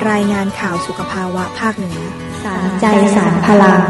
รายงานข่าวสุขภาวะภาคเหนือสารใจสารพลัง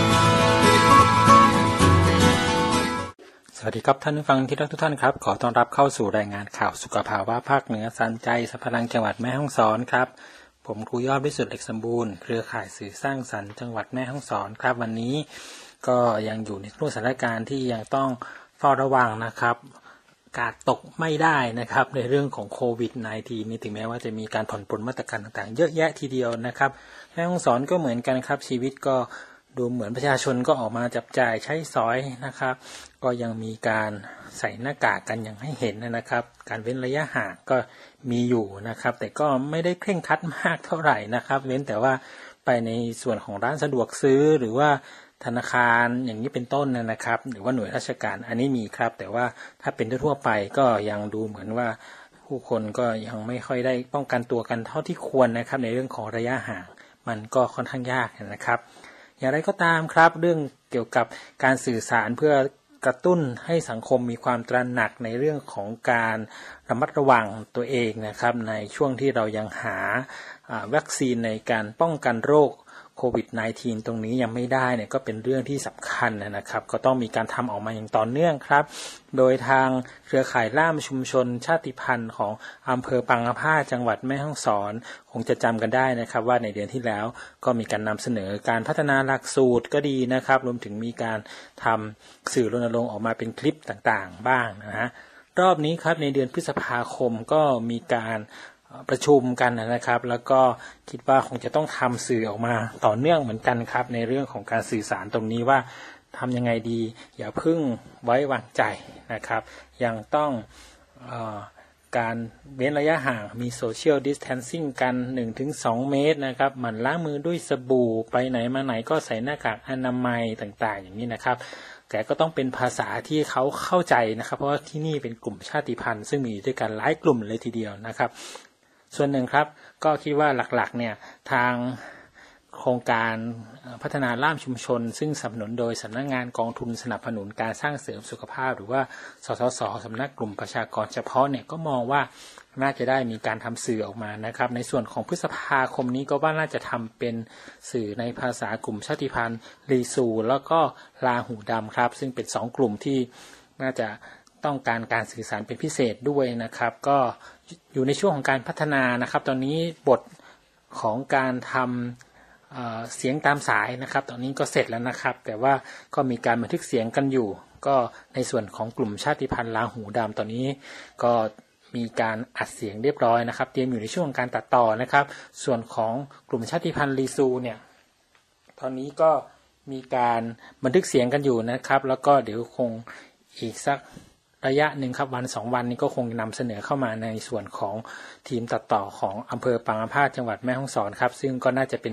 สวัสดีครับท่านผู้ฟังที่รักทุกท่านครับขอต้อนรับเข้าสู่รายงานข่าวสุขภาวะภาคเหนือสารใจสารพลังจังหวัดแม่ฮ่องสอนครับผมครูยอดวิสุทธิ์เหล็กสมบูรณ์เครือข่ายสื่อสร้างสรรค์จังหวัดแม่ฮ่องสอนครับวันนี้ก็ยังอยู่ในช่วงสถานการณ์ที่ยังต้องเฝ้าระวังนะครับกาดตกไม่ได้นะครับในเรื่องของโควิด -19 นี่ถึงแม้ว่าจะมีการผ่อนปรนมาตรการต่างๆเยอะแยะทีเดียวนะครับแม่ฮ่องสอนก็เหมือนกันครับชีวิตก็ดูเหมือนประชาชนก็ออกมาจับจ่ายใช้สอยนะครับก็ยังมีการใส่หน้ากากกันอย่างให้เห็นนะครับการเว้นระยะห่างก็มีอยู่นะครับแต่ก็ไม่ได้เคร่งครัดมากเท่าไหร่นะครับเว้นแต่ว่าไปในส่วนของร้านสะดวกซื้อหรือว่าธนาคารอย่างนี้เป็นต้นนะครับหรือว่าหน่วยราชการอันนี้มีครับแต่ว่าถ้าเป็นทั่วไปก็ยังดูเหมือนว่าผู้คนก็ยังไม่ค่อยได้ป้องกันตัวกันเท่าที่ควรนะครับในเรื่องของระยะห่างมันก็ค่อนข้างยากนะครับอย่างไรก็ตามครับเรื่องเกี่ยวกับการสื่อสารเพื่อกระตุ้นให้สังคมมีความตระหนักในเรื่องของการระมัดระวังตัวเองนะครับในช่วงที่เรายังหาวัคซีนในการป้องกันโรคโควิด -19 ตรงนี้ยังไม่ได้เนี่ยก็เป็นเรื่องที่สำคัญนะครับก็ต้องมีการทำออกมาอย่างต่อเนื่องครับโดยทางเครือข่ายล่ามชุมชนชาติพันธุ์ของอำเภอปางมะผ้าจังหวัดแม่ฮ่องสอนคงจะจำกันได้นะครับว่าในเดือนที่แล้วก็มีการนำเสนอการพัฒนาหลักสูตรก็ดีนะครับรวมถึงมีการทำสื่อรณรงค์ออกมาเป็นคลิปต่างๆบ้างนะฮะรอบนี้ครับในเดือนพฤษภาคมก็มีการประชุมกันนะครับแล้วก็คิดว่าคงจะต้องทำสื่อออกมาต่อเนื่องเหมือนกันครับในเรื่องของการสื่อสารตรงนี้ว่าทำยังไงดีอย่าพึ่งไว้วางใจนะครับยังต้องการเว้นระยะห่างมีโซเชียลดิสแทนซิ่งกัน 1-2 เมตรนะครับหมั่นล้างมือด้วยสบู่ไปไหนมาไหนก็ใส่หน้ากากอนามัยต่างๆอย่างนี้นะครับแต่ก็ต้องเป็นภาษาที่เขาเข้าใจนะครับเพราะว่าที่นี่เป็นกลุ่มชาติพันธุ์ซึ่งมีด้วยกันหลายกลุ่มเลยทีเดียวนะครับส่วนหนึ่งครับก็คิดว่าหลักๆเนี่ยทางโครงการพัฒนาล่ามชุมชนซึ่งสนับสนุนโดยสำนักงานกองทุนสนับสนุนการสร้างเสริมสุขภาพหรือว่าสสส.สำนักกลุ่มประชากรเฉพาะเนี่ยก็มองว่าน่าจะได้มีการทำสื่อออกมานะครับในส่วนของพฤษภาคมนี้ก็ว่าน่าจะทำเป็นสื่อในภาษากลุ่มชาติพันธุ์ลีซูแล้วก็ลาหูดำครับซึ่งเป็น2กลุ่มที่น่าจะต้องการสื่อสารเป็นพิเศษด้วยนะครับก็อยู่ในช่วงของการพัฒนานะครับตอนนี้บทของการทำเสียงตามสายนะครับตอนนี้ก็เสร็จแล้วนะครับแต่ว่าก็มีการบันทึกเสียงกันอยู่ก็ในส่วนของกลุ่มชาติพันธุ์ลาหูดำตอนนี้ก็มีการอัดเสียงเรียบร้อยนะครับเตรียมอยู่ในช่วงการตัดต่อนะครับส่วนของกลุ่มชาติพันธุ์ลีซูเนี่ยตอนนี้ก็มีการบันทึกเสียงกันอยู่นะครับแล้วก็เดี๋ยวคงอีกสักระยะหนึ่งครับวัน2วันนี้ก็คงนำเสนอเข้ามาในส่วนของทีมตัดต่อของอำเภอปางมะผ้าจังหวัดแม่ฮ่องสอนครับซึ่งก็น่าจะเป็น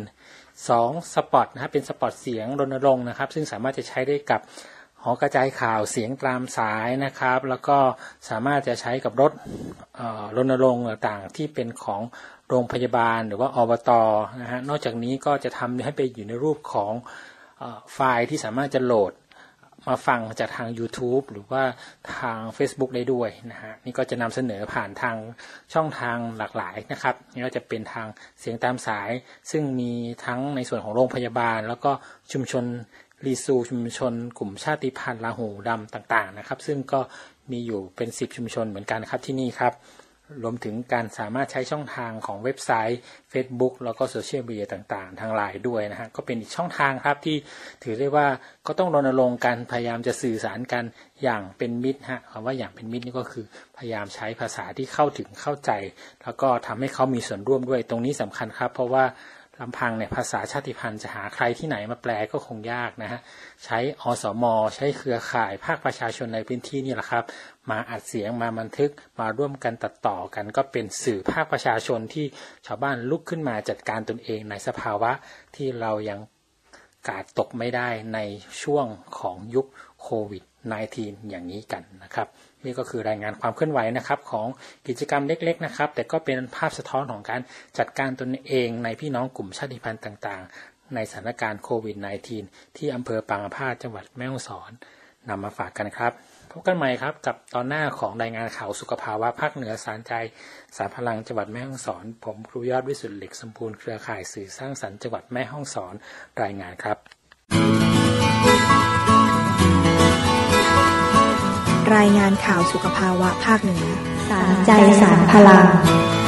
2สปอตนะครับเป็นสปอตเสียงรณรงค์นะครับซึ่งสามารถจะใช้ได้กับหอกระจายข่าวเสียงตามสายนะครับแล้วก็สามารถจะใช้กับรถรณรงค์ต่างๆที่เป็นของโรงพยาบาลหรือว่าอบต.นะฮะนอกจากนี้ก็จะทำให้ไปอยู่ในรูปของไฟล์ที่สามารถจะโหลดมาฟังจากทาง YouTube หรือว่าทาง Facebook ได้ด้วยนะฮะนี่ก็จะนำเสนอผ่านทางช่องทางหลากหลายนะครับนี่ก็จะเป็นทางเสียงตามสายซึ่งมีทั้งในส่วนของโรงพยาบาลแล้วก็ชุมชนลีซูชุมชนกลุ่มชาติพันธุ์ลาหูดำต่างๆนะครับซึ่งก็มีอยู่เป็น10ชุมชนเหมือนกันครับที่นี่ครับรวมถึงการสามารถใช้ช่องทางของเว็บไซต์ Facebook แล้วก็โซเชียลมีเดียต่างๆทางไลน์ด้วยนะฮะก็เป็นอีกช่องทางครับที่ถือได้ว่าก็ต้องรณรงค์กันพยายามจะสื่อสารกันอย่างเป็นมิตรฮะคำว่าอย่างเป็นมิตรนี่ก็คือพยายามใช้ภาษาที่เข้าถึงเข้าใจแล้วก็ทำให้เขามีส่วนร่วมด้วยตรงนี้สำคัญครับเพราะว่าลำพังเนี่ยภาษาชาติพันธุ์จะหาใครที่ไหนมาแปลก็คงยากนะฮะใช้อสม.ใช้เครือข่ายภาคประชาชนในพื้นที่นี่แหละครับมาอัดเสียงมาบันทึกมาร่วมกันตัดต่อกันก็เป็นสื่อภาคประชาชนที่ชาวบ้านลุกขึ้นมาจัดการตนเองในสภาวะที่เรายังกาดตกไม่ได้ในช่วงของยุคโควิด -19 อย่างนี้กันนะครับนี่ก็คือรายงานความเคลื่อนไหวนะครับของกิจกรรมเล็กๆนะครับแต่ก็เป็นภาพสะท้อนของการจัดการตนเองในพี่น้องกลุ่มชาติพันธุ์ต่างๆในสถานการณ์โควิด -19 ที่อำเภอปางมะผ้าจังหวัดแม่ฮ่องสอนนำมาฝากกันครับพบกันใหม่ครับกับตอนหน้าของรายงานข่าวสุขภาวะภาคเหนือสารใจสารพลังจังหวัดแม่ฮ่องสอนผมครูยอดวิสุทธิ์เหล็กสมบูรณ์เครือข่ายสื่อสร้างสรรค์จังหวัดแม่ฮ่องสอนรายงานครับรายงานข่าวสุขภาวะภาคเหนือสารใจสารพลัง